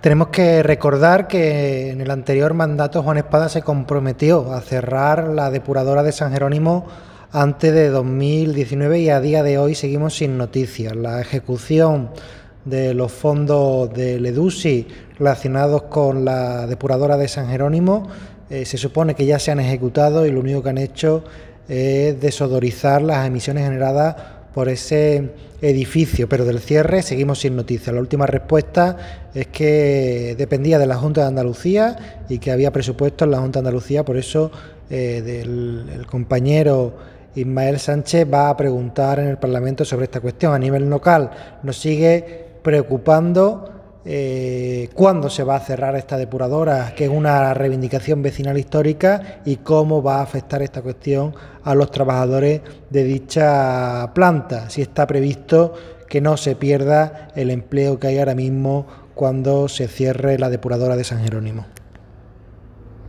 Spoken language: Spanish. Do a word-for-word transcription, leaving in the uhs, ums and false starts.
Tenemos que recordar que en el anterior mandato Juan Espada se comprometió a cerrar la depuradora de San Jerónimo antes de dos mil diecinueve y a día de hoy seguimos sin noticias. La ejecución de los fondos del EDUSI relacionados con la depuradora de San Jerónimo eh, se supone que ya se han ejecutado y lo único que han hecho es desodorizar las emisiones generadas por ese edificio, pero del cierre seguimos sin noticias. La última respuesta es que dependía de la Junta de Andalucía y que había presupuesto en la Junta de Andalucía, por eso eh, del, el compañero Ismael Sánchez va a preguntar en el Parlamento sobre esta cuestión. A nivel local nos sigue preocupando eh, cuándo se va a cerrar esta depuradora, que es una reivindicación vecinal histórica, y cómo va a afectar esta cuestión a los trabajadores de dicha planta, si está previsto que no se pierda el empleo que hay ahora mismo cuando se cierre la depuradora de San Jerónimo.